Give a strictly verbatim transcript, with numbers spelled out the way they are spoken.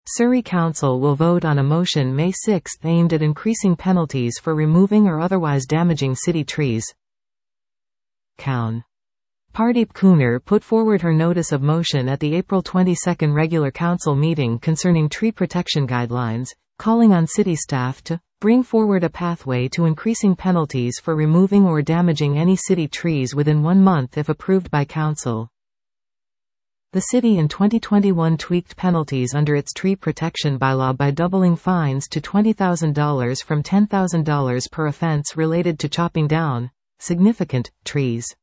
Surrey Council will vote on a motion May sixth aimed at increasing penalties for removing or otherwise damaging city trees. Cown. Pardeep Kunar put forward her notice of motion at the April twenty-second regular council meeting concerning tree protection guidelines, calling on city staff to bring forward a pathway to increasing penalties for removing or damaging any city trees within one month if approved by council. The city in twenty twenty-one tweaked penalties under its tree protection bylaw by doubling fines to twenty thousand dollars from ten thousand dollars per offense related to chopping down significant trees.